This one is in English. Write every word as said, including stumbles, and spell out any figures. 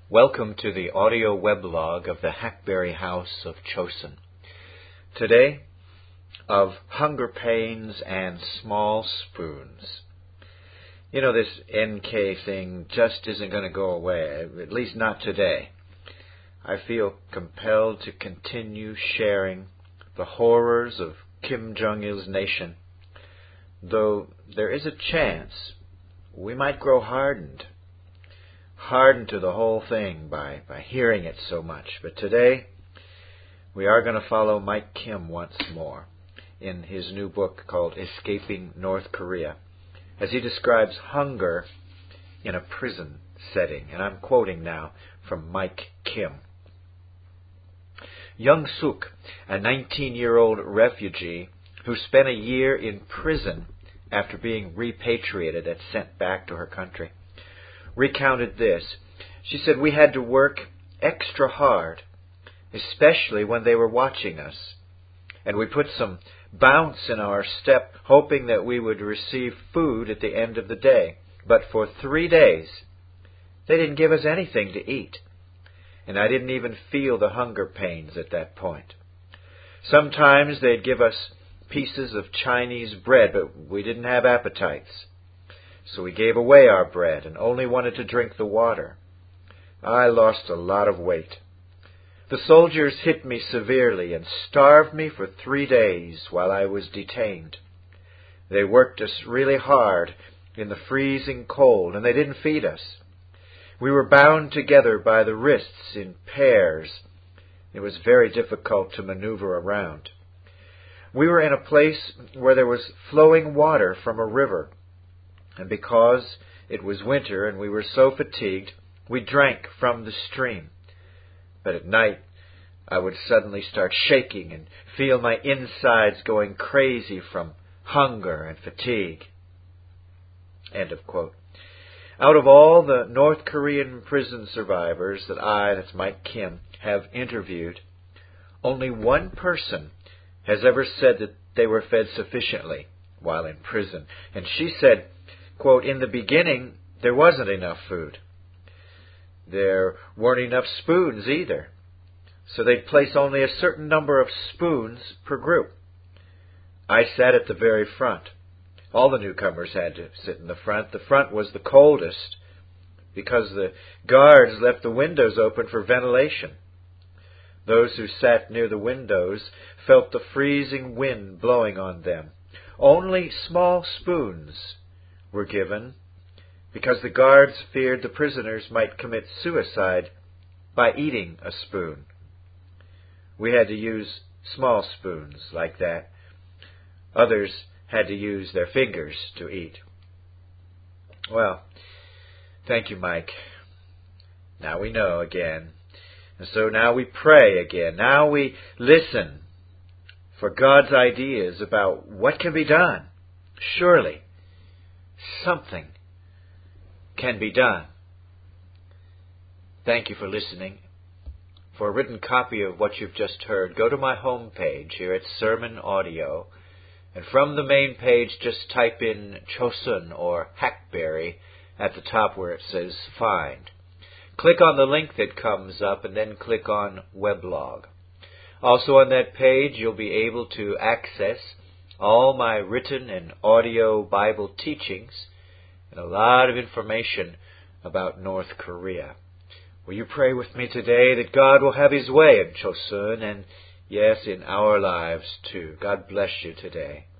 Welcome to the audio weblog of the Hackberry House of Chosun. Today, of hunger pains and small spoons. You know, this N K thing just isn't going to go away, at least not today. I feel compelled to continue sharing the horrors of Kim Jong-il's nation, though there is a chance we might grow hardened. hardened to the whole thing by, by hearing it so much. But today, we are going to follow Mike Kim once more in his new book called Escaping North Korea, as he describes hunger in a prison setting. And I'm quoting now from Mike Kim. Young Suk, a nineteen-year-old refugee who spent a year in prison after being repatriated and sent back to her country, recounted this. She said, "We had to work extra hard, especially when they were watching us. And we put some bounce in our step, hoping that we would receive food at the end of the day. But for three days, they didn't give us anything to eat. And I didn't even feel the hunger pains at that point. Sometimes they'd give us pieces of Chinese bread, but we didn't have appetites. So we gave away our bread and only wanted to drink the water. I lost a lot of weight. The soldiers hit me severely and starved me for three days while I was detained. They worked us really hard in the freezing cold, and they didn't feed us. We were bound together by the wrists in pairs. It was very difficult to maneuver around. We were in a place where there was flowing water from a river. And because it was winter and we were so fatigued, we drank from the stream. But at night, I would suddenly start shaking and feel my insides going crazy from hunger and fatigue." End of quote. Out of all the North Korean prison survivors that I, that's Mike Kim, have interviewed, only one person has ever said that they were fed sufficiently while in prison. And she said, quote, "In the beginning, there wasn't enough food. There weren't enough spoons either. So they'd place only a certain number of spoons per group. I sat at the very front. All the newcomers had to sit in the front. The front was the coldest because the guards left the windows open for ventilation. Those who sat near the windows felt the freezing wind blowing on them. Only small spoons were given because the guards feared the prisoners might commit suicide by eating a spoon. We had to use small spoons like that. Others had to use their fingers to eat." Well, thank you, Mike. Now we know again. And so now we pray again. Now we listen for God's ideas about what can be done. Surely something can be done. Thank you for listening. For a written copy of what you've just heard, go to my home page here at Sermon Audio, and from the main page just type in Chosun or Hackberry at the top where it says Find. Click on the link that comes up and then click on Weblog. Also on that page you'll be able to access all my written and audio Bible teachings and a lot of information about North Korea. Will you pray with me today that God will have His way in Chosun and, yes, in our lives too. God bless you today.